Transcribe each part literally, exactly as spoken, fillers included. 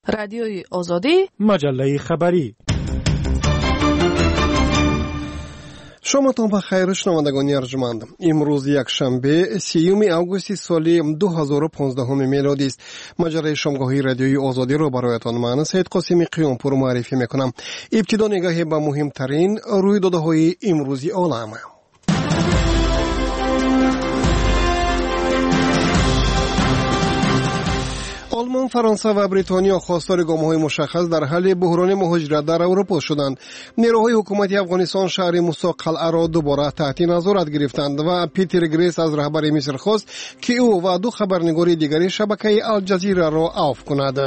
رادیوی آزادی، مجله خبری. شامتان بخیر شنوندگان ارجمند. امروز یک شنبه سیوم آگوست سال دو هزار و پانزده میلادی است. مجله شامگاهی رادیوی آزادی را برایتان من سید قاسمی قیامپور معرفی میکنم. ابتدا نگاهی به مهمترین رویدادهای امروزی عالم. آلمان، فرانسه و بریتانیا خواستار گام‌های مشخص در حل بحران مهاجرت در اروپا شدند. نیروهای حکومتی افغانستان شهر موسی قلعه را دوباره تحت نظارت گرفتند و پیتر گریس از رهبر مصر خواست که او و دو خبرنگار دیگری شبکه الجزیره را عفو کند.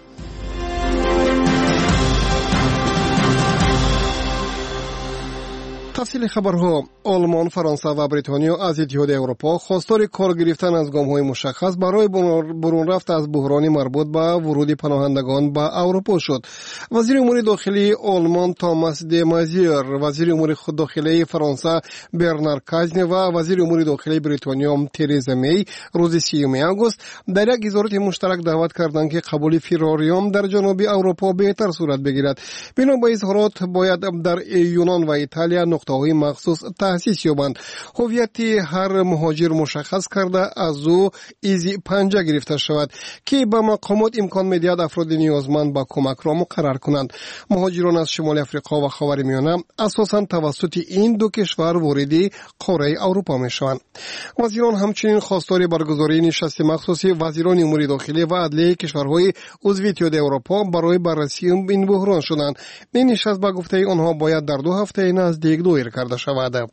تفصیل خبرها. آلمان، فرانسه و بریتانیا از اتحاد اروپا خواستار کار گرفتن از گام‌های مشخص برای برون رفت از بحران مربوط به ورود پناهندگان به اروپا شد. وزیر امور داخلی آلمان تاماس دی مازیر، وزیر امور داخلی فرانسه برنار کازنی و وزیر امور داخلی بریتانیا تریزا می روز سیوم آگوست در یک اظهارات مشترک دعوت کردند که قبول فراریان در جنوب اروپا بهتر صورت بگیرد. بنا به اظهارات باید در یونان و ایتالیا نقطه‌های مخصوص تأسیس یابند. هویت هر مهاجر مشخص کرده از او ایزی پنجه گرفته شود که به مقامات امکان می‌دهد افراد نیازمند به کمک را مقرر کنند. مهاجران از شمال افریقا و خاورمیانه اساساً توسط این دو کشور وارد قاره اروپا می‌شوند. وزیران همچنین خواستار برگزاری نشست مخصوصی وزیران امور داخلی و عدلیه کشورهای عضو اتحاد اروپا برای بررسی این بحران شدند. این نشست به گفته آنها باید در دو هفته نزدیک دایر کرده شود.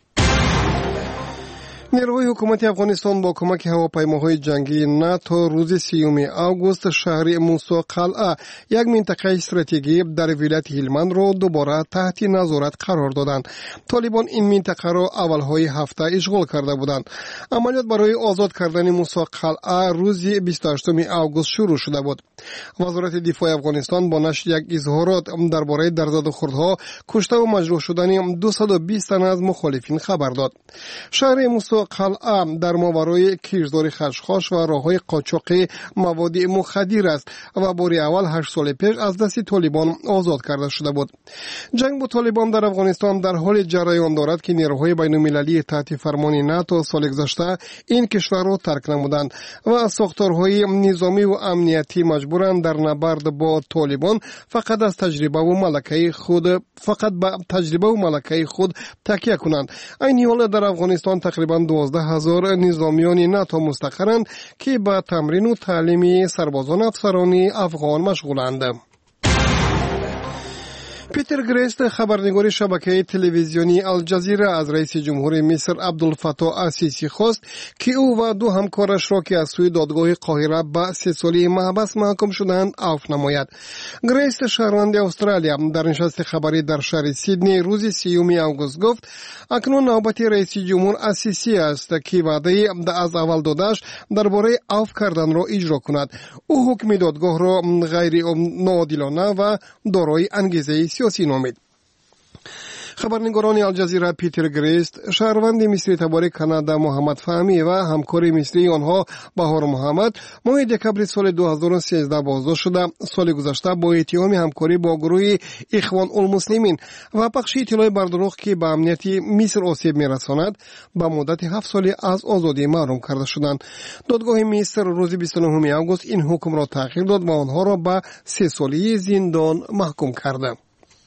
نیروهای حکومتی افغانستان با کمک هواپیماهای جنگی ناتو روز سیوم آگوست شهر موسی قلعه، یک منطقه استراتژیکی در ولایت هلمند را دوباره تحت نظارت قرار دادند. طالبان این منطقه را اولهای هفته اشغال کرده بودند. عملیات برای آزاد کردن موسی قلعه روز بیست و هشتم آگوست شروع شده بود. وزارت دفاع افغانستان با نشر یک اظهارات درباره درزد و خوردها، کشته و مجروح شدن دویست و بیست تن از مخالفین خبر داد. شهر موسی قلعه در ماورای کشتزار خشخاش و راههای قاچاق مواد مخدر است و بار اول هشت سال پیش از دست طالبان آزاد کرده شده بود. جنگ با طالبان در افغانستان در حال جریان دارد که نیروهای بین‌المللی تحت فرمان ناتو سال گذشته این کشور را ترک نمودند و ساختارهای نظامی و امنیتی مجبورند در نبرد با طالبان فقط از تجربه و ملکه خود فقط به تجربه و ملکه خود تکیه کنند. این حال در افغانستان تقریبا دوازده هزار نظامیان ناتو مستقرند که به تمرین و تعلیم سربازان افسران افغان مشغولند. پیتر گریس، خبرنگار شبکه تلویزیونی الجزیره، از رئیس جمهور مصر عبدالفتاح السیسی خواست که او و دو همکارش را که از سوی دادگاه قاهره به سه سالی محبس محکوم شدند عفو نماید. گریس، شهروند استرالیا، در نشست خبری در شهر سیدنی روز سیوم آگوست گفت اکنون نوبت رئیس جمهور السیسی است که وعده از اول دادش درباره عفو کردن را اجرا کند. او حکم دادگاه را غیر ناعادلانه و دارای انگیزه سیاسی نامید. خبرنگاران الجزیره پیتر گریس، شهروند مصری تبار کانادا محمد فهمی و همکار مصری آنها بهار محمد ماه دکمبر سال دو هزار و سیزده بازداشت شده. سال گذشته با اتهام همکاری با گروه اخوان المسلمین و پخش اطلاع بر دروغ که به امنیت مصر آسیب میرساند به مدت هفت سالی از آزادی محروم کرده شدند. دادگاه مصر روز بیست و نهم آگوست این حکم را تغییر داد و آنها را به سه سالی زندان محکوم کرد.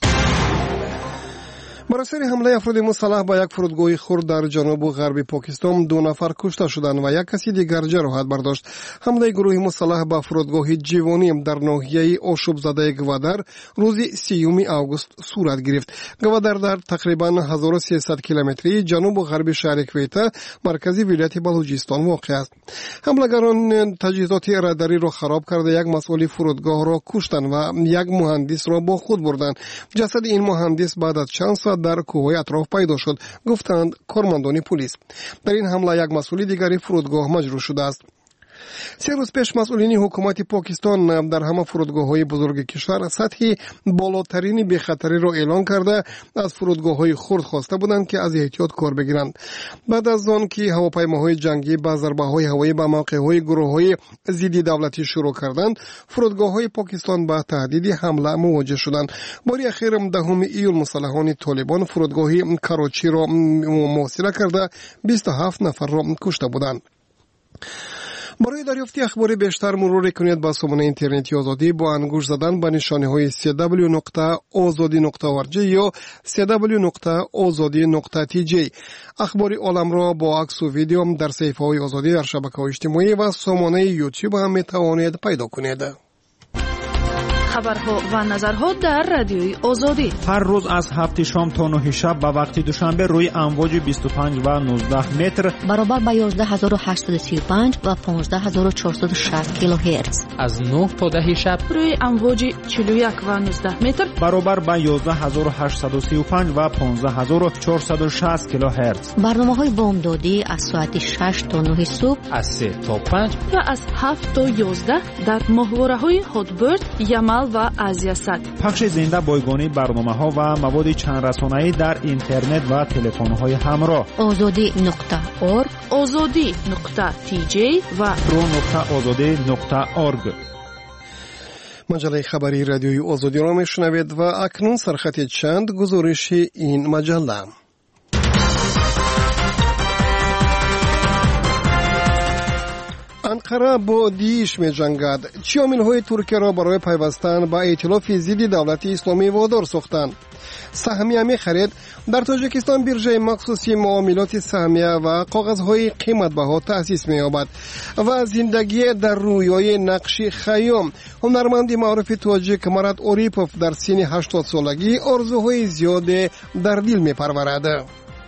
بر اثر حمله افراد مسلح به یک فرودگاه خرد در جنوب و غرب پاکستان دو نفر کشته شدند و یک کسی دیگر جراحت برداشت. حمله گروه مسلح به فرودگاه جیوانی در ناحیه آشوب زده گوادر روز سیوم آگوست صورت گرفت. گوادر در تقریبا هزار و سیصد کیلومتری جنوب و غرب شهر کویتا مرکزی ولایت بلوچستان واقع است. حملگران تجهیزات راداری را خراب کرده یک مسئول فرودگاه را کشتند و یک مهندس را با خود بردند. جسد این مهندس بعد از چند ساعت در کوههای اطراف پیدا شد، گفتند کارمندان پلیس. در این حمله یک مسئول دیگری فرودگاه مجروح شده است. سه روز پیش مسئولین حکومت پاکستان در همه فرودگاه‌های بزرگ کشور سطح بالاترین بی‌خطری را اعلان کرده از فرودگاه‌های خرد خواسته بودند که از احتیاط کار بگیرند. بعد از آن که هواپیماهای جنگی با ضربه‌های هوایی به موقع‌های گروه‌های ضد دولتی شروع کردند، فرودگاه‌های پاکستان با تهدید حمله مواجه شدند. باری اخیر دهم ایول مسلحان طالبان فرودگاه کراچی را محاصره کرده بیست و هفت نفر را کشته بودند. برای دریافت اخبار بیشتر مرور کنید با سامانه اینترنتی آزادی با انگوش زدن به نشانه‌های سی دبلیو نقطه آزادی نقطه او آر جی یا سی دبلیو نقطه آزادی نقطه تی جی. اخبار عالم را با عکس و ویدیو در صفحه‌های آزادی در شبکه‌های اجتماعی و سامانه یوتیوب هم می‌توانید پیدا کنید. خبرها و نظرها در رادیوی آزادی هر روز از هفت شام تا نه شب به وقت دوشنبه روی امواج بیست و پنج و نوزده متر برابر با یازده هزار و هشتصد و سی و پنج و پانزده هزار و چهارصد و شصت کیلوهرتز از نه تا ده شب روی امواج چهل و یک و نوزده متر برابر با یازده هزار و هشتصد و سی و پنج و پانزده هزار و چهارصد و شصت کیلوهرتز. برنامه‌های بامدادی از ساعت شش تا نه صبح، از سه تا پنج و از هفت تا یازده در ماهواره‌های هاتبرد، یمل و آسیا صد. پخش زنده بایگانی برنامه‌ها و مواد چند رسانه‌ای در اینترنت و تلفن‌های همراه. آزادی نقطه اورگ، آزادی نقطه تی جی و رو نقطه آزادی نقطه اورگ. مجله خبری رادیوی آزادی را میشنوید و اکنون سرخط چند گزارش این مجله. انقره با دیش می جنگد. چه عامل‌های ترکیه را برای پیوستن با ائتلاف ضد دولت اسلامی وادار ساختند؟ سهمیه می خرید. در تاجیکستان بیرژه مخصوصی معاملات سهمیه و کاغذهای قیمت بها تأسیس می یابد و زندگی در رویای نقش خیام. هنرمند معروف تاجیک مراد اوریپوف در سن هشتاد سالگی آرزوهای زیاد در دل می پرورد.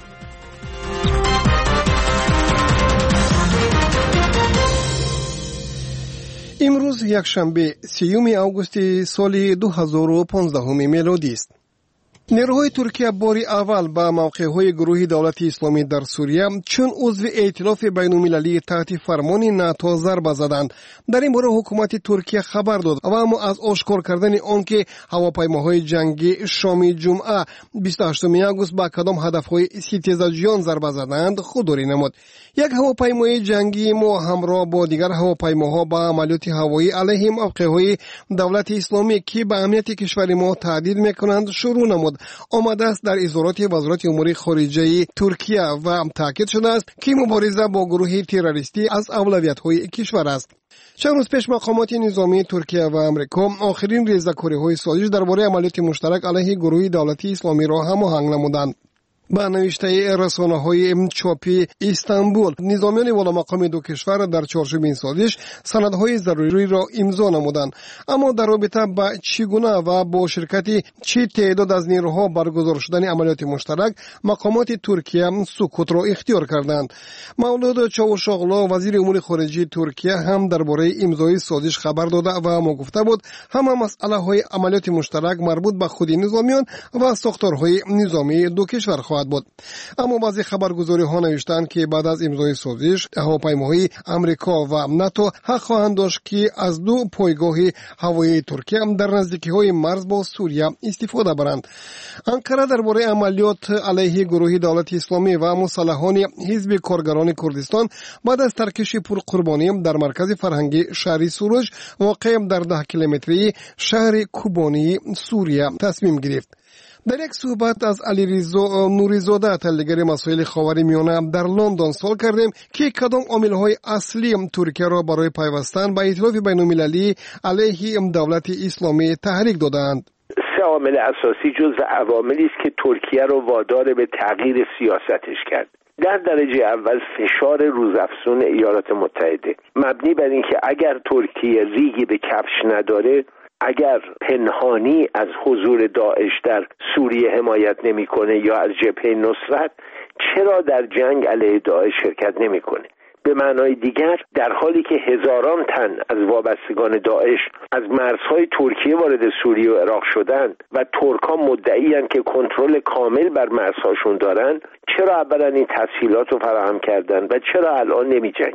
امروز یکشنبه سیوم آگوست سال دو هزار و پانزده میلادی است. نیروهای ترکیه باری اول به موقعهای گروه دولت اسلامی در سوریه چون عضو ائتلاف بین‌المللی تحت فرمان ناتو ضربه زدند. در این باره حکومت ترکیه خبر داد و اما از آشکار کردن آنکه هواپیماهای جنگی شام جمعه بیست و هشتم آگوست به کدام هدفهای ستیزجویان ضربه زدند خودداری نمود. یک هواپیمای جنگی ما همراه با دیگر هواپیماها با عملیات هوایی علیه موقعهای دولت اسلامی که به امنیت کشور ما تهدید میکنند شروع نمود. آمده است در اظهارات وزارت امور خارجه ترکیه و تاکید شده است که مبارزه با گروه تروریستی از اولویت‌های کشور است. چند روز پیش مقامات نظامی ترکیه و امریکا آخرین ریزه‌کاری‌های سازش درباره عملیات مشترک علیه گروه دولتی اسلامی را هماهنگ نمودند. با نوشته رسانه‌های چاپی استانبول، نظامیان والا مقام دو کشور در چارچوب این سازش سندهای ضروری را امضا نمودند، اما در رابطه با چگونه و با شرکت چه تعداد از نیروها برگزار شدن عملیات مشترک مقامات ترکیه سکوت را اختیار کردند. مولود چاوشاغلو وزیر امور خارجه ترکیه هم درباره امضای سازش خبر داده و ما گفته بود همه مسئله‌های عملیات مشترک مربوط به خود نظامیان و ساختارهای نظامی دو کشور خواهد بود. اما بعضی خبرگزاری ها نوشتند که بعد از امضای سازش هواپیماهای امریکا و ناتو حق خواهند داشت که از دو پایگاه هوایی ترکیه در نزدیکی های مرز با سوریه استفاده برند. انقره درباره عملیات علیه گروه دولت اسلامی و مسلحان حزب کارگران کردستان بعد از ترکش پرقربانی در مرکز فرهنگی شهر سروج واقع در ده کیلومتری شهر کوبانی سوریه تصمیم گرفت. در یک صحبت از علیرضا نوریزاده تحلیلگر مسائل خاورمیانه در لندن سوال کردیم که کدام عامل‌های اصلی ترکیه را برای پیوستن به ائتلاف بین‌المللی علیه دولت اسلامی تحریک دادند. سه عامل اساسی جزو عواملی است که ترکیه را وادار به تغییر سیاستش کرد. در درجه اول فشار روزافزون ایالات متحده مبنی بر اینکه اگر ترکیه ریگی به کفش نداره، اگر پنهانی از حضور داعش در سوریه حمایت نمیکنه یا از جبهه نصرت، چرا در جنگ علیه داعش شرکت نمیکنه؟ به معنای دیگر در حالی که هزاران تن از وابستگان داعش از مرزهای ترکیه وارد سوریه و عراق شدند و ترک‌ها مدعی‌اند که کنترل کامل بر مرزهاشون دارن، چرا اولا این تسهیلات رو فراهم کردن و چرا الان نمی‌جنگه؟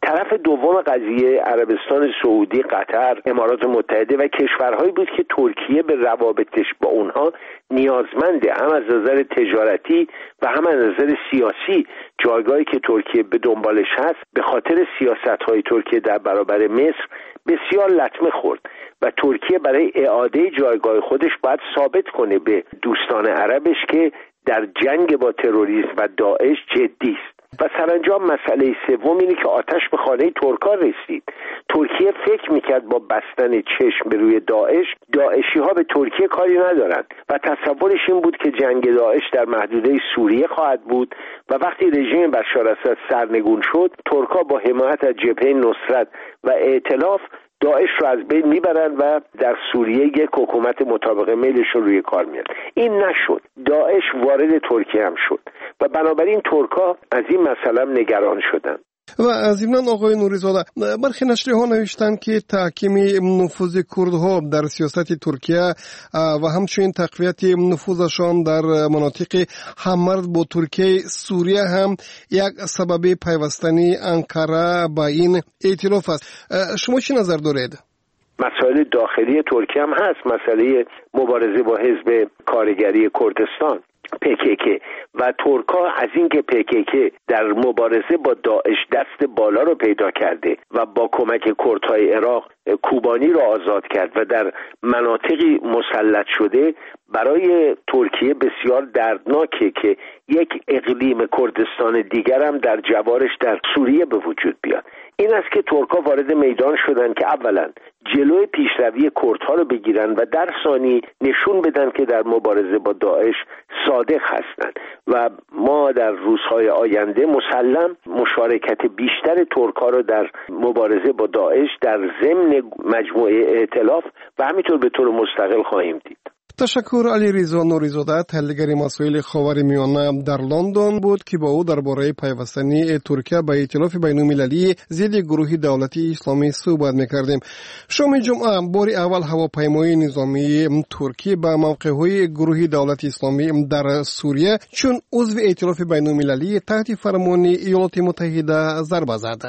طرف دوم قضیه عربستان سعودی، قطر، امارات متحده و کشورهایی بود که ترکیه به روابطش با اونها نیازمنده، هم از نظر تجارتی و هم از نظر سیاسی. جایگاهی که ترکیه به دنبالش هست به خاطر سیاست‌های ترکیه در برابر مصر بسیار لطمه خورد و ترکیه برای اعاده جایگاه خودش باید ثابت کنه به دوستان عربش که در جنگ با تروریسم و داعش جدی است. و سرانجام مسئله سوم اینه که آتش به خانه ترکا رسید. ترکیه فکر میکرد با بستن چشم به روی داعش، داعشی ها به ترکیه کاری ندارن و تصورش این بود که جنگ داعش در محدوده سوریه خواهد بود و وقتی رژیم بشار اسد سرنگون شد، ترکا با حمایت از جبهه نصرت و ائتلاف داعش رو از بین میبرن و در سوریه یک حکومت مطابق میلش رو روی کار میاد. این نشد. داعش وارد ترکیه هم شد و بنابراین ترکا از این مسئله نگران شدن. و از این آقای نوری‌زاده، برخی نشریه‌ها نوشتن که تحکیم نفوذ کردها در سیاست ترکیه و همچنین تقویت نفوذشان در مناطق هممرز با ترکیه سوریه هم یک سبب پیوستنی انقره با این ائتلاف است. شما چی نظر دارید؟ مسائل داخلی ترکیه هم هست، مسئله مبارزه با حزب کارگری کردستان پی کی کی و ترکا از اینکه پی کی کی در مبارزه با داعش دست بالا رو پیدا کرده و با کمک کردهای عراق کوبانی رو آزاد کرد و در مناطقی مسلط شده، برای ترکیه بسیار دردناکه که یک اقلیم کردستان دیگر هم در جوارش در سوریه به وجود بیاد. این است که ترکا وارد میدان شدن که اولا جلوی پیشروی کردها رو بگیرن و در ثانی نشون بدن که در مبارزه با داعش صادق هستند و ما در روزهای آینده مسلم مشارکت بیشتر ترکا رو در مبارزه با داعش در ضمن مجموعه ائتلاف و همینطور به طور مستقل خواهیم دید. تشکر. علیرضا نوری‌زاده، تحلیلگر مسائل خاورمیانه در لندن بود که با او درباره پیوستنی ترکیه به ائتلاف بین‌المللی ضد گروه دولتی اسلامی صحبت می‌کردیم. شام جمعه بار اول هواپیمای نظامی ترکیه به موقع‌های گروه دولت اسلامی در سوریه چون عضو ائتلاف بین‌المللی تحت فرمان ایالات متحده ضربه زد.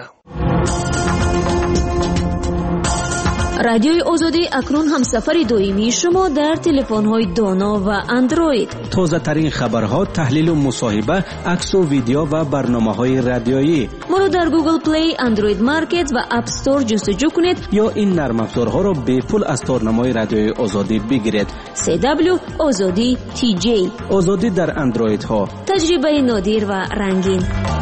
رادیوی آزادی اکنون همسفر دائمی شما در تلفن‌های دانا و اندروید. تازه ترین خبرها، تحلیل و مصاحبه، عکس و ویدیو و برنامه‌های رادیویی. ما رو در گوگل پلی، اندروید مارکت و اپ استور جستجو کنید یا این نرم افزارها رو به پول از تورنمای رادیوی آزادی بگیرید. سی دبلیو آزادی تی جی. آزادی در اندروید ها. تجربه نادر و رنگین.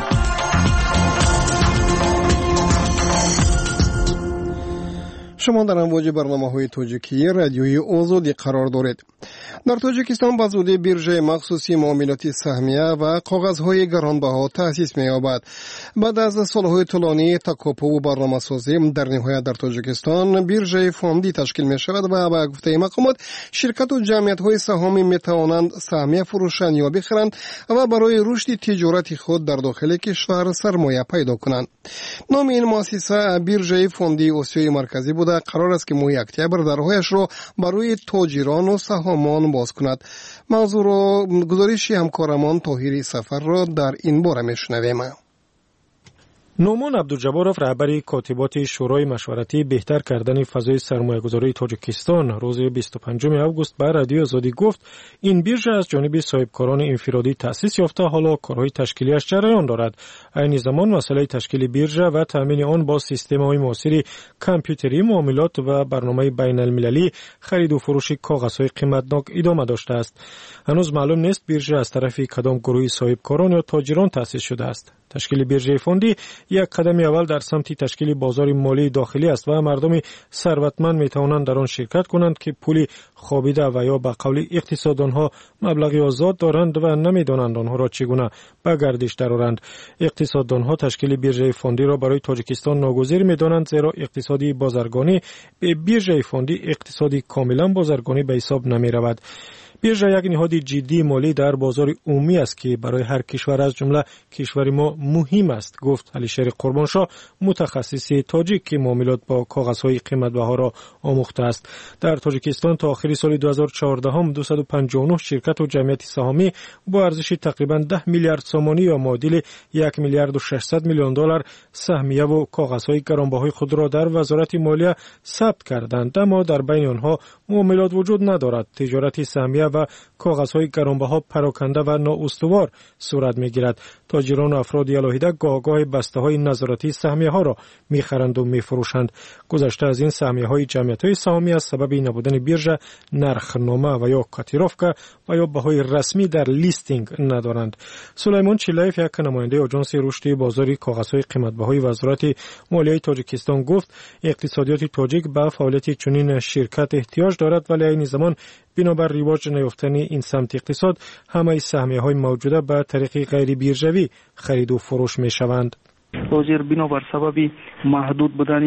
شما در امواج برنامه‌های تاجیکی رادیوی آزادی قرار دارید. در تاجیکستان به زودی بیرژه مخصوصی معاملات سهمیه و کاغذهای گرانبها تأسیس می‌یابد. بعد از سالهای طولانی تکاپو و برنامه‌سازی در نهایت در تاجیکستان بیرژه فاندی تشکیل می‌شود و به گفته مقامات شرکت و جمعیت‌های سهامی می‌توانند سهمیه فروشند یا بخرند و برای رشد تجارت خود در داخل کشور سرمایه پیدا کنند. نام این مؤسسه بیرژه فاندی آسیای مرکزی بود. قرار است که ماه اکتبر درهایش را برای تاجران و سهامان باز کند. موضوع را گزارش همکارمان طاهری سفر را در این باره میشنویم. نومان عبدالجبارов رهبر کاتبات شورای مشورتی بهتر کردن فضای سرمایه‌گذاری تاجیکستان روز بیست و پنجم آگوست به رادیو آزادی گفت این بیرژه از جانب صاحبکاران انفرادی تأسیس یافته، حالا کارهای تشکیلیش جریان دارد. این زمان مسئله تشکیل بیرژه و تامین آن با سیستم‌های معاصر کامپیوتری، معاملات و برنامه بین‌المللی خرید و فروش کاغذهای قیمتناک ادامه داشته است. هنوز معلوم نیست بیرژه از طرف کدام گروه صاحبکاران یا تاجران تأسیس شده است. تشکیل بیرژه فاندی یک قدم اول در سمت تشکیل بازار مالی داخلی است و مردم ثروتمند می توانند در آن شرکت کنند که پول خوابیده و یا به قول اقتصاددانها مبلغی آزاد دارند و نمیدانند آنها را چگونه به گردش درآورند. اقتصاددانها تشکیل بیرژه فاندی را برای تاجیکستان ناگزیر می دانند، زیرا اقتصادی بازرگانی به بیرژه فاندی اقتصادی کاملا بازرگانی به حساب نمی رود. بیرژه یک نهاد جدی مالی در بازار عمومی است که برای هر کشور از جمله کشور ما مهم است، گفت علیشیر قربانشاه، متخصص تاجیک که معاملات با کاغذهای قیمت‌بها را آموخته است. در تاجیکستان تا آخر سال دو هزار و چهارده هم دویست و پنجاه و نه شرکت و جمعیت سهامی با ارزش تقریبا ده میلیارد سومانی یا معادل یک میلیارد و ششصد میلیون دلار سهمیه و کاغذهای گرانبهای خود را در وزارت مالیه ثبت کردند، اما در بین آنها معاملات وجود ندارد. تجارت سهمیه و کاغذهای گرانبها پراکنده و نااستوار صورت میگیرد. تاجران و افراد علاهیده گاه-گاه بسته‌های نظارتی سهمیه‌ها را می‌خرند و می‌فروشند. گذشته از این سهمیه‌های جمعیت‌های سهامی از سبب نبودن بیرژه، نرخنامه و یا کاتیروفکا و یا بهای رسمی در لیستینگ ندارند. سلیمان چیلایف، یک نماینده آژانس رشد بازار کاغذهای قیمت‌بهای وزارت مالیه تاجیکستان، گفت اقتصادیات تاجیک به فعالیت چنین شرکت احتیاج دارد، ولی این زمان بنابر رواج نیافتن این سمت اقتصاد همه سهمیه‌های موجوده به طریق غیر بیرژوی خرید و فروش می‌شوند. حاضر بنابر سبب محدود بودن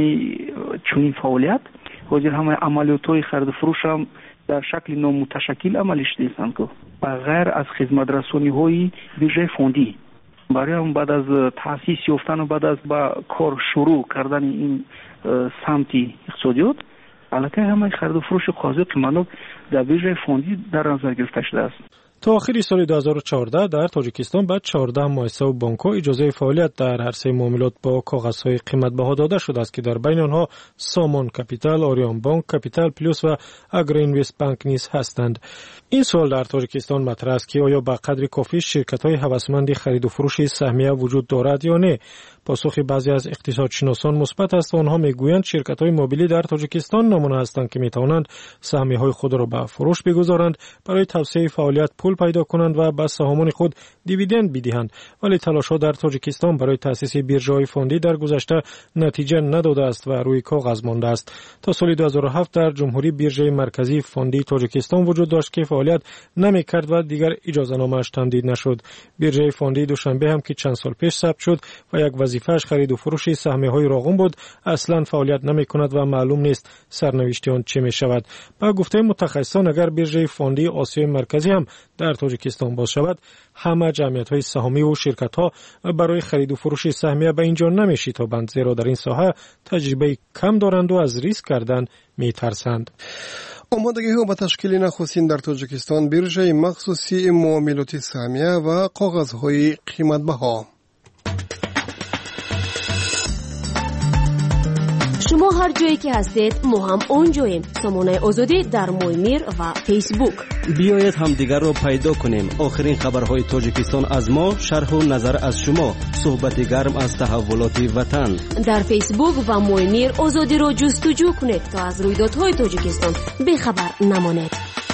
چنین فعالیت، حاضر همه عملیات‌های خرید و فروش هم در شکل نامتشکل عملش نیستند که بغیر از خدمت رسانی‌های بیرژه فوندی برای هم بعد از تأسیس یافتن و بعد از با کار شروع کردن این سمت اقتصادیات علاقه همه خرید و فروش کاغذ قیمت‌ها در بیرژه فوندی در نظر گرفته شده است. تا آخر سال دو هزار و چهارده در تاجیکستان بعد چهارده مؤسسه و بانک‌ها اجازه فعالیت در عرصه معاملات با کاغذهای قیمت‌بها داده شده است که در بین آنها سامان کپیتال، آریان بانک، کپیتال پلوس و اگرو اینوست بانک نیز هستند. این سوال در تاجیکستان مطرح است که آیا به قدر کافی شرکت‌های هوسمند خرید و فروش سهمیه وجود دارد یا نه. پاسخ بعضی از اقتصادشناسان مثبت است و آنها میگویند شرکت‌های موبیلی در تاجیکستان نمونه هستند که میتوانند سهمیه‌های خود را به فروش بگذارند، برای توسعه فعالیت پول پیدا کنند و به سهامان خود دیویدند بدهند، ولی تلاش‌ها در تاجیکستان برای تأسیس بیرژه‌های فوندی در گذشته نتیجه نداده است و روی کاغذ مانده است. تا سال دو هزار و هفت در جمهوری بیرژه مرکزی فوندی تاجیکستان وجود داشت که فعالیت نمی‌کرد و دیگر اجازه‌نامه‌اش تمدید نشد. بیرژه فوندی دوشنبه هم که چند سال پیش ثبت شد و یک وظیفه‌اش خرید و فروش سهمیه‌های راغون بود، اصلاً فعالیت نمی‌کند و معلوم نیست سرنوشت آن چه می‌شود. با گفته متخصصان اگر بیرژه فوندی آسیای مرکزی هم در تاجیکستان باز شود، همه جمعیت‌های سهامی و شرکت‌ها برای خرید و فروش سهمیه به اینجا نمی‌شتابند، زیرا در این ساحه تجربه کم دارند و از ریسک کردن می‌ترسند. آمادگی‌ها به تشکیل نخستین در تاجیکستان بیرژه مخصوصی معاملات سهمیه و کاغذهای قیمت‌بها. شما هر جایی که هستید ما هم اونجاییم. سامانه آزادی در مویمیر و فیسبوک. بیایید همدیگر را پیدا کنیم. آخرین خبرهای تاجیکستان از ما، شرح و نظر از شما، صحبت گرم از تحولات وطن. در فیسبوک و مویمیر آزادی را جستجو کنید تا از رویدادهای تاجیکستان بیخبر نمانید.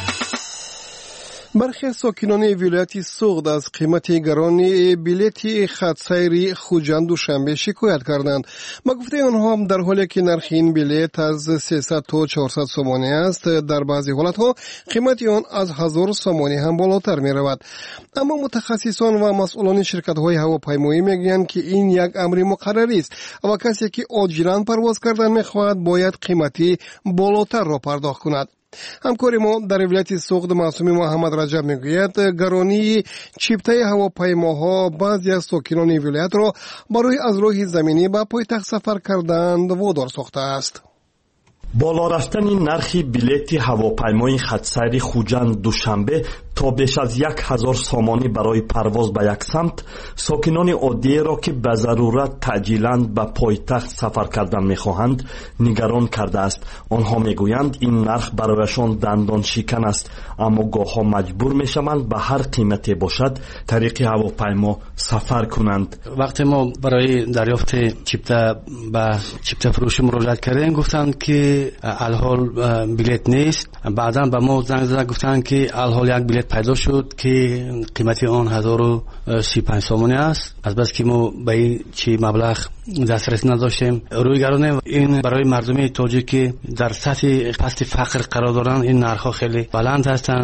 برخی ساکنان ولایت سوغد از قیمت گران بلیط خطسیر خوجند دوشنبه شکایت کردند. با گفته آنها هم در حالی که نرخ این بلیط از سیصد تا چهارصد سومانی است، در بعضی حالتها قیمت آن از هزار سومانی هم بالاتر می رود. اما متخصصان و مسئولان شرکت های هواپیمایی میگویند که این یک امر مقرری است و کسی که عاجلا پرواز کردن میخواهد باید قیمتی بالاتر را پرداخت کند. همکار ما در ولایت سوغد معصومی محمد رجب میگوید گرانی چیپته هواپیماها بعضی از ساکنان ولایت را برای از راه زمینی به پایتخت سفر کردند وادار ساخته است. بالا رفتن نرخ بلیط هواپیمای خطسیر خوجند دوشنبه تا بیش از یک هزار سامانی برای پرواز به یک سمت ساکنان عادی را که به ضرورت تعجیلاً به پایتخت سفر کردن میخواهند نگران کرده است. آنها میگویند این نرخ برایشان دندان شکن است، اما گاه‌ها مجبور میشوند به هر قیمتی باشد طریق هواپیما سفر کنند. وقتی ما برای دریافت چیپته به چیپته فروشی مراجعه کردیم گفتند که الحال بلیط نیست. بعداً به ما زنگ زدن گفتند که الحال یک بلیط پیدا شد که قیمتی آن هزار و سی و پنج سومانی است. از بس که ما به این چی مبلغ دسترسی نداشتیم روی گرانه. این برای مردمی تاجیک که در سطح پست فقر قرار دارند این نرخ‌ها خیلی بلند هستند.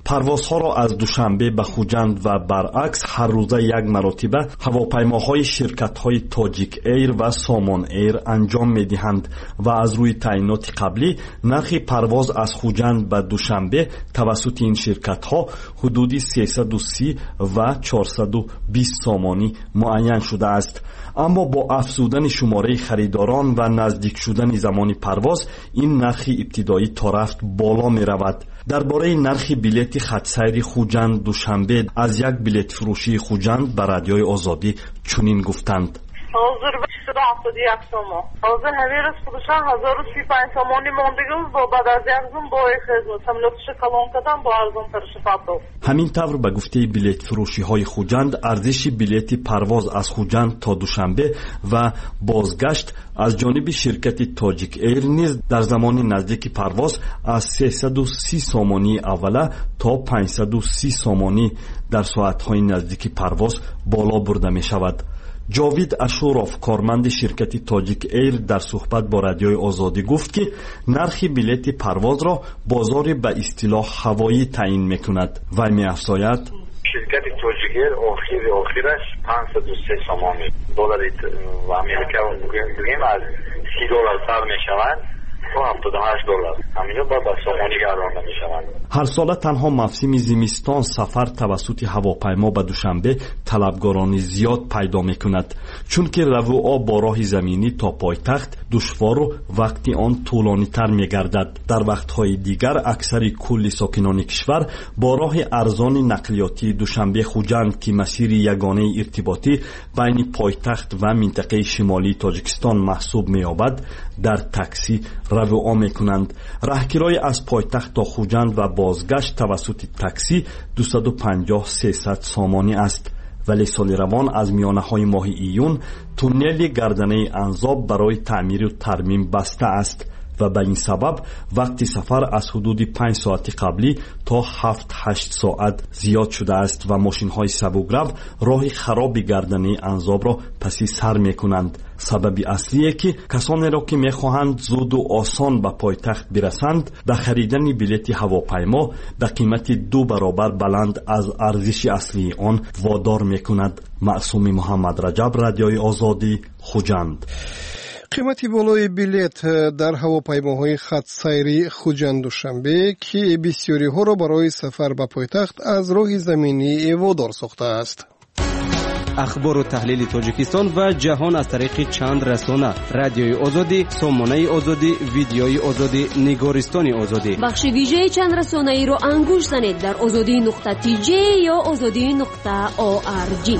парвозҳоро аз душанбе ба хуҷанд ва баръакс ҳар рӯза як маротиба ҳавопаймоҳои ширкатҳои тоҷик эйр ва сомон эйр анҷом медиҳанд ва аз рӯи таъиноти қаблӣ нархи парвоз аз хуҷанд ба душанбе тавассути ин ширкатҳо ҳудуди сесаду си ва чорсаду бист сомонӣ муайян шудааст. аммо бо афзудани шумораи харидорон ва наздик шудани замони парвоз ин нархи ибтидоӣ то рафт боло меравад. дар бораи нархи билети хатсайри хуҷанд душанбе аз як билетфурӯшии хуҷанд ба радиои озодӣ чунин гуфтанд: ҳозир шуда ҳафтоду як сомо. ҳозир ҳамин рӯз фурӯшам ҳазору си панҷ сомонӣ мондагӣ бо баъд аз як зум бо хизмат самолётиша калон кардам бо арзонтариши фавто. ҳамин тавр ба гуфтаи билетфурӯшиҳои хуҷанд арзиши билети парвоз аз хуҷанд то душанбе ва бозгашт аз ҷониби ширкати тоҷик эйр низ дар замони наздики парвоз аз сесаду си сомонии аввала то панҷсаду си сомонӣ дар соатҳои наздики парвоз боло бурда мешавад. ҷовид ашуров, корманди ширкати тоҷик эйр, дар суҳбат бо радиои озодӣ гуфт ки нархи билети парвозро бозори ба истилоҳ ҳавоӣ таъин мекунад. вай меафзояд: ширкати тоҷик эйр охири охираш панҷсаду се сомони доллари америка бугем аз си доллар сар мешаванд то ҳафтоду ҳашт доллар. ҳамино ба ба сомонӣ гаронда мешаванд. ҳарсола танҳо мавсими зимистон сафар тавассути ҳавопаймо ба душанбе талабгорони зиёд пайдо мекунад, чунки равуо бо роҳи заминӣ то пойтахт душвору вақти он тӯлонитар мегардад. дар вақтҳои дигар аксари кулли сокинони кишвар бо роҳи арзони нақлиётии душанбе хуҷанд ки масири ягонаи иртиботӣ байни пойтахт ва минтақаи шимолии тоҷикистон маҳсуб меёбад, дар такси равуо мекунанд. раҳгирои аз пойтахт то хуҷанд ва бозгашт тавассути такси дусаду панҷоҳ сесад сомонӣ аст. вале соли равон аз миёнаҳои моҳи июн туннели гарданаи анзоб барои таъмиру тармим баста аст ва ба ин сабаб вақти сафар аз ҳудуди панҷ соати қаблӣ то ҳафт ҳашт соат зиёд шудааст ва мошинҳои сабукрав роҳи хароби гарданаи анзобро паси сар мекунанд. сабаби аслие ки касонеро ки мехоҳанд зуду осон ба пойтахт бирасанд ба харидани билети ҳавопаймо ба қимати ду баробар баланд аз арзиши аслии он водор мекунад. маъсуми муҳаммадраҷаб, радиои озодӣ, хуҷанд. қимати болои билет дар ҳавопаймоҳои хатсайри хуҷанд-душанбе ки бисёриҳоро барои сафар ба пойтахт аз роҳи заминӣ водор сохтааст. ахбору таҳлили тоҷикистон ва ҷаҳон аз тариқи чанд расона: радиои озодӣ, сомонаи озодӣ, видеои озодӣ, нигористони озодӣ. бахши вижаи чанд расонаиро ангуш занед дар озодӣ нуқта ти ҷе ё озодӣ нуқта о ар ҷи.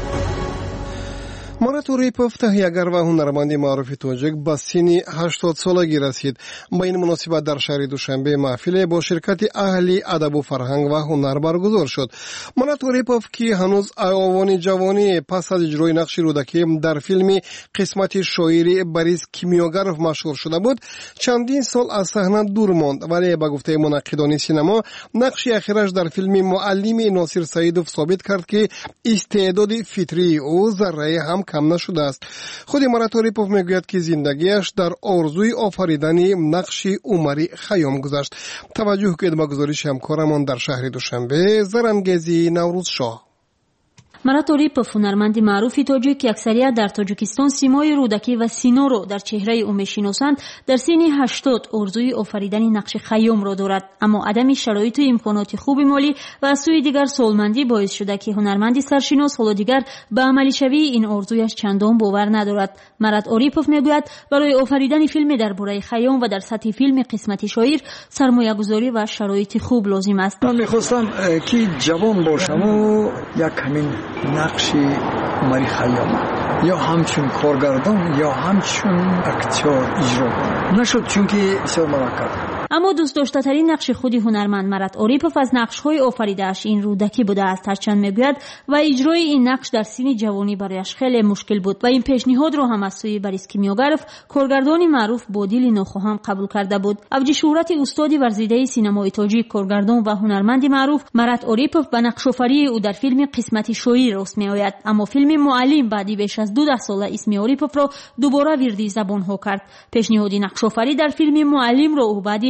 Марат Орипов, таҳиягар ва ҳунарманди маъруфи тоҷик, ба синни ҳаштод солагӣ расид. Ба ин муносибат дар шаҳри Душанбе маҳфиле бо ширкати аҳли адабу фарҳанг ва ҳунар баргузор шуд. Марат Орипов, ки ҳанӯз овони ҷавонӣ пас аз иҷрои нақши рӯдакӣ дар филми «Қисмати шоири Борис Кимиёгаров» машҳур шуда буд, чандин сол аз саҳна дур монд, вале ба гуфтаи мунаққидони синемо нақши ахираш дар филми «Муаллими» Носир Саидов собит кард, ки истеъдоди фитрии ӯ зарраи ҳам кам нашудааст. худи Марат Орипов мегӯяд, ки зиндагиаш дар орзуи офаридани нақши Умари Хайём гузашт. таваҷҷӯҳ кунед ба гузориши ҳамкорамон дар шаҳри Душанбе, Зарангези Наврӯзшоҳ. Марат Орипов, ҳунарманди маъруфи тоҷик ки аксарият дар Тоҷикистон симои рӯдакӣ ва синоро дар чеҳраи ӯ мешиносанд, дар синни ҳаштод орзуи офаридани нақши Хайёмро дорад. аммо адами шароиту имконоти хуби молӣ ва аз сӯи дигар солмандӣ боис шуда, ки ҳунарманди саршинос ҳоло дигар ба амалишавии ин орзуяш чандон бовар надорад. Марат Орипов мегӯяд, барои офаридани филме дар бораи Хайём ва дар сатҳи филми «Қисмати шоир» сармоягузорӣ ва шароити хуб лозим аст. ман мехостам ки ҷавон бошаму як ҳамин нақши Умари Хайём ё ҳамчун коргардон ё ҳамчун актёр иҷро кунам. нашуд, чунки бисёр мураккаб. аммо дӯстдоштатарин нақши худи ҳунарманд Марат Орипов аз нақшҳои офаридааш ин рӯдакӣ будааст. ҳарчанд мегӯяд ва иҷрои ин нақш дар синни ҷавонӣ барояш хеле мушкил буд ва ин пешниҳодро ҳам аз сӯи Борис Кимиёгаров, коргардони маъруф бо дили нохоҳам қабул карда буд. авҷи шӯҳрати устоди варзидаи синамои тоҷик, коргардон ва ҳунарманди маъруф Марат Орипов ба нақшофарии ӯ дар филми «Қисмати шоир» рост меояд. аммо филми «Муаллим» баъди беш аз ду даҳсола исми Ориповро дубора вирди забонҳо кард. пешниҳоди нақшофарӣ дар филми «Муаллим»ро ӯ баъди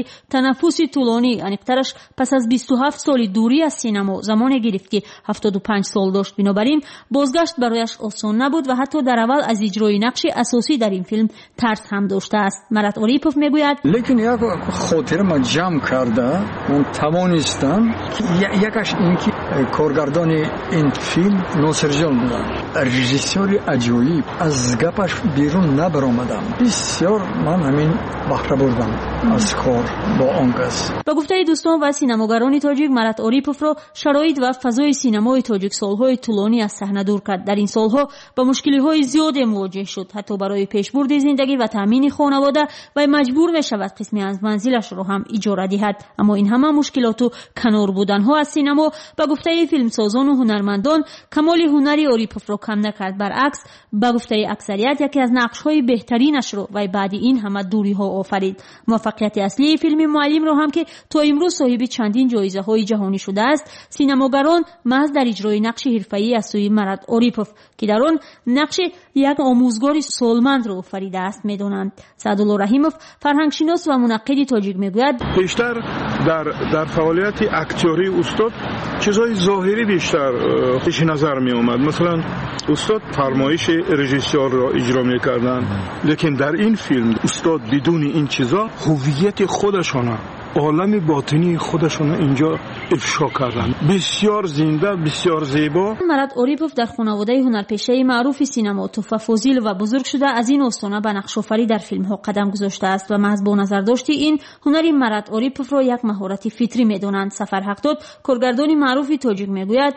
تنفسی طولانی انیقترش پس از بیست و هفت سال دوری از سینما زمان گرفت که هفتاد و پنج سال داشت. بنابراین بازگشت برایش آسان نبود و حتی در اول از اجرای نقش اساسی در این فیلم ترس هم داشته است. مرات اوریپوف میگوید لیکن یک خاطر ما جمع کرده اون توانستم یکش اینکه کارگردان این فیلم ناصر جان بودن، رژیسور عجیب، از گپش بیرون نبرآمدم. بسیار من همین بهره بردم از کار با آن کس. با گفته دوستان و سینماگران تاجیک، مرات اوریپوف را شرایط و فضای سینمای تاجیک سالهای طولانی از صحنه دور کرد. در این سالها با مشکل‌های زیاد مواجه شد. حتی برای پیشبرد زندگی و تامین خانواده و مجبور می‌شود قسمی از منزلش را هم اجاره دهد. اما این همه مشکلات و کنار بودن‌ها از سینما با گفته فیلمسازان و هنرمندان کمال هنری اوریپوف را کم نکرد. برعکس با گفته اکثریت یکی از نقش‌های بهترینش را و بعد این همه دوری‌ها آفرید. موفقیت اصلی فیلم معلم را هم که تا امروز صاحب چندین جایزه‌های جهانی شده است، سینماگران محض در اجرای نقش حرفه‌ای از سوی مرات اوریپوف که در آن نقش یک آموزگار سالمند را آفریده است می‌دانند. سعدالله رحیموف فرهنگشناس و منقد تاجیک میگوید بیشتر در در فعالیت اکتوری استاد چیزای ظاهری بیشتر پیش نظر می اومد. مثلا استاد فرمایش رژیسور را اجرا می‌کردند، لیکن در این فیلم استاد بدون این چیزا هویت خودشون، عالم باطنی خودشون اینجا افشا کردن. بسیار زنده، بسیار زیبا. مرات اوریپوف در خانواده هنرپیشه معروف سینما توفا فوزیل و بزرگ شده از این آستانه به نقش‌آفری در فیلم‌ها قدم گذاشته است و محض با نظر داشتی این هنری مرات اوریپوف را یک مهارت فطری می‌دانند. سفر حقداد کارگردان معروف تاجیک میگوید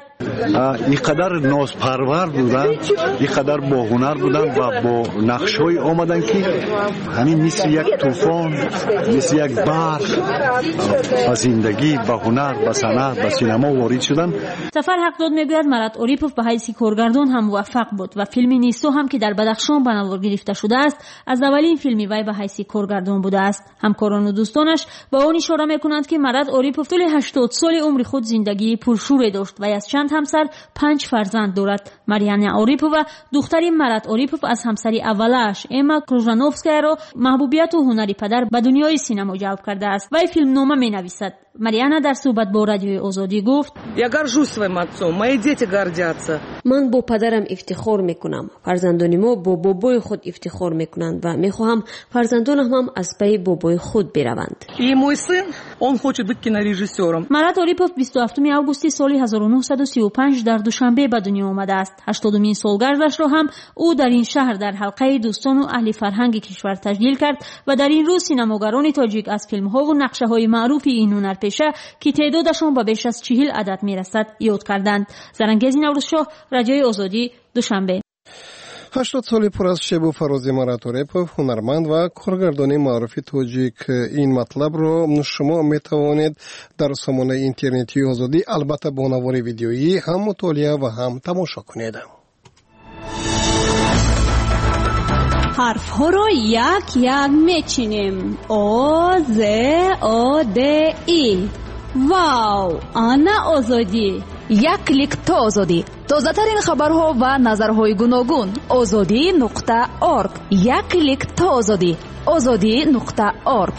اینقدر نازپرور بودن، اینقدر با هنر بودن و با نقش‌های آمدن که همین مثل یک طوفان، مثل یک برق با زندگی، با هنر، با صنعت، با سینما وارد شدن. سفر حقداد میگوید مرات اوریپوف به حیث کارگردان هم موفق بود و فیلم نیستو هم که در بدخشان به نوار گرفته شده است از اولین فیلمی وی به حیث کارگردان بوده است. همکاران و دوستانش به آن اشاره میکنند که مرات اوریپوف طول هشتاد سال عمر خود زندگی پرشور داشت و از چند همسر پنج فرزند دارد. ماریانا اوریپوف و دختری مرات اوریپوف از همسری اولش اما کروژانوفسکا را محبوبیت و هنری پدر به دنیای سینما جلب کرده است. وی فیلمنامه می‌نویسد. ماریانا در صحبت با رادیوی آزادی گفت Я горжусь своим отцом, мои дети гордятся. من با پدرم افتخار میکنم. فرزندان ما با بابای خود افتخار میکنند و میخواهم فرزندانم هم از پی بابای خود بروند. И мой сын, он хочет быть кинорежиссером. مرات اوریپوف بیست و هفتم آگوست سال هزار و نهصد و سی و پنج در دوشنبه به دنیا آمده است. هشتادمین سالگردش را هم او در این شهر در حلقه دوستان و اهل فرهنگ کشور تسجیل کرد و در این روز سینماگران تاجیک از فیلم‌ها و نقشه‌های معروف این هنرپیشه که تعدادشان به بیش از چهل عدد میرسد یاد کردند. زرنگیز نوروزشاه، رادیوی آزادی، دوشنبه. هشتاد سال پر از شب و فراز مرات اوریپوف هنرمند و کارگردان معروف تاجیک. این مطلب را شما می توانید در سامانه اینترنتی آزادی البته با نوار ویدیویی هم مطالعه و هم تماشا کنید. حرف ها را یک یک میچینیم. آ ز آ د ای. واو، آنا آزادی. یک کلیک تا آزادی. تازه ترین خبرها و نظرهای گوناگون. آزادی نقطه اورگ. یک کلیک تا آزادی. آزادی نقطه اورگ.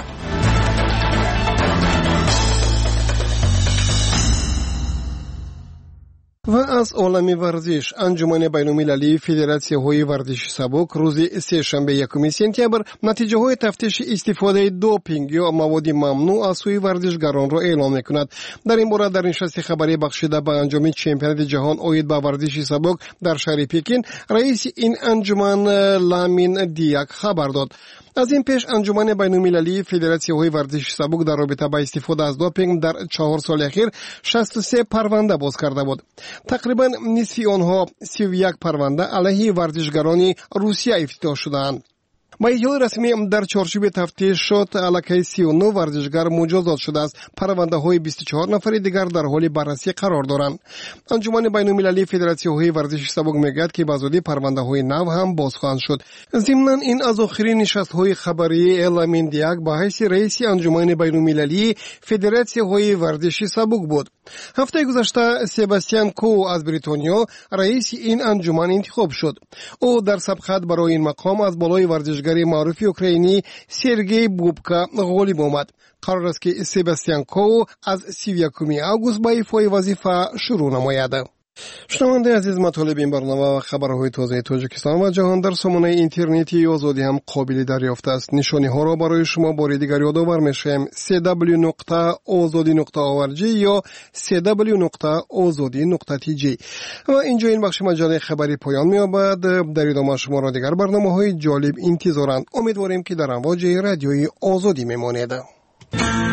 و از عالم ورزش، انجمن بین‌المللی فدراسی‌های ورزش سبک روز سه‌شنبه یکم سپتامبر نتیجه‌های تفتیش استفاده دوپینگ یا مواد ممنوع از سوی ورزشگران را اعلام می‌کند. در این باره در نشست خبری بخشیده به انجام چمپیونات جهان عاید به ورزش سبک در شهر پکین، رئیس این انجمن لامین دیاک خبر داد. از این پیش انجمن بین‌المللی فدراسی‌های ورزش سبک در رابطه با استفاده از دوپینگ در چهار سال اخیر شصت و سه پرونده باز کرده بود. تقریبا نصف آنها سی و یک پرونده علیه ورزشگران روسیه افتتاح شدند. با اطلاع رسمی در چارچوب تفتیش شد علاقه سی و نه ورزشگر مجازات شده است. پرونده های بیست و چهار نفر دیگر در حال بررسی قرار دارند. انجمن بین‌المللی فدراسی‌های ورزش سبک میگوید که بازودی پرونده های نو هم باز خواهند شد. ضمناً این از آخرین نشست های خبری لامین دیاک با حیث رئیس انجمن بین‌المللی فدراسی‌های ورزش سبک بود. هفته گذشته سباستیان کو از بریتانیا رئیس این انجمن انتخاب شد. او در سابقه برای این مقام از بالای ورزش ورزشگر معروف اوکراینی سرگئی بوبکا غالب آمد. قرار است که سباستیان کو از سی و یکم آگوست با ایفای وظیفه شروع نماید. شنونده عزیز، مطالب این برنامه و خبرهای تازه تاجیکستان و جهان در سامانه اینترنتی آزادی هم قابل دریافت است. نشانی ها را برای شما بار دیگر یادآور می‌شویم: سی دبلیو نقطه آزادی نقطه اورگ یا سی دبلیو نقطه آزادی نقطه تی جی. و اینجا این بخش مجله خبری پایان می‌یابد. در ادامه شما را دیگر برنامه‌های جالب انتظارند. امیدواریم که در امواج رادیوی آزادی میمانید.